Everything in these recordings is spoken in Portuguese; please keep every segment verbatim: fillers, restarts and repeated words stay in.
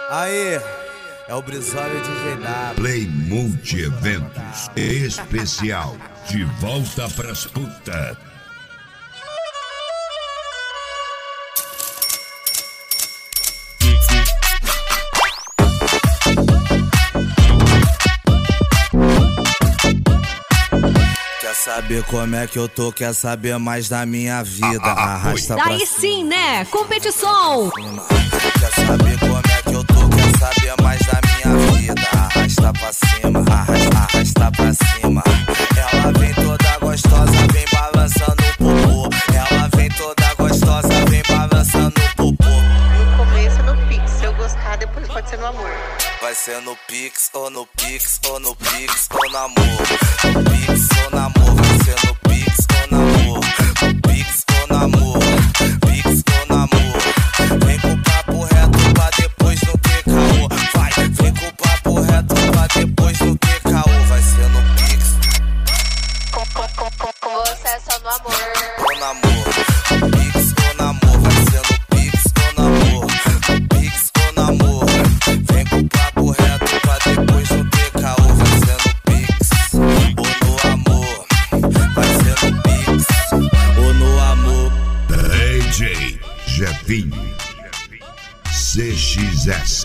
Aí, é o Brizola D J W. Play Multi Eventos especial, de volta pras putas. Quer saber como é que eu tô? Quer saber mais da minha vida? Arrasta pra Daí cima. sim, né? Competição. Quer saber como é que eu tô? Quer saber mais da minha vida? Arrasta pra cima, arrasta, arrasta pra cima. Ela vem toda gostosa, vem balançando o popô. Ela vem toda gostosa, vem balançando o popô. No começo no Pix, se eu gostar, depois pode ser no amor. Vai ser no Pix, ou no Pix, ou no Pix, ou no amor. No Pix ou no amor, vai ser no Pix ou no amor. No Pix ou no amor, Pix ou no amor. Vem com o papo reto pra depois não ter caô. Vai, vem com o papo reto pra depois não ter caô. Vai ser no Pix Com, com, com, com, com você é só no amor. ou no amor. No Pix ou no amor, vai ser no Pix ou no amor. No Pix ou no amor. Vem com o papo reto pra depois não ter caô. Vai ser no Pix ou no amor. Vai ser no Pix ou no amor. D J Jefinho C X S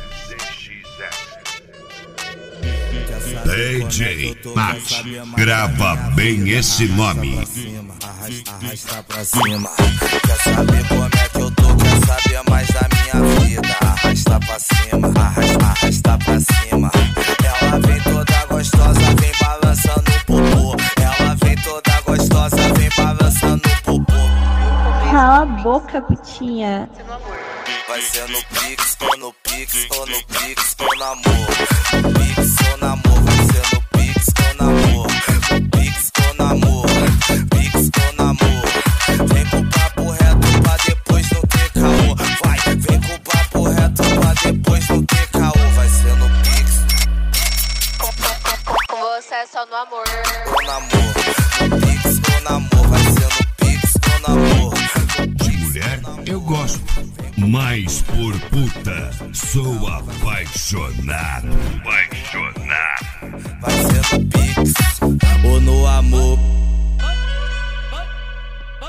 D J Max, grava bem esse nome. Arrasta, arrasta pra cima. Quer saber como é que eu tô? Quer saber mais da minha vida? Arrasta pra cima, arrasta, arrasta pra cima. Ela vem toda gostosa, vem balançando o popô. Ela vem toda gostosa, vem balançando o popô. Cala a boca, putinha. No amor. Vai ser no Pix, ou no Pix, ou no Pix, ou no amor. No Pix ou no amor, vai ser no Pix ou no amor. No Pix ou no amor, Pix ou no amor. Vem com o papo reto pra depois não ter caô. Vai, vem com o papo reto pra depois não ter caô. Vai ser no Pix Com, com, com, com você é só no amor. ou no amor. No Pix ou no amor, vai ser no Pix ou no amor. De mulher eu gosto, mas por puta sou apaixonado. Apaixonado. Vai ser no Pix ou no amor.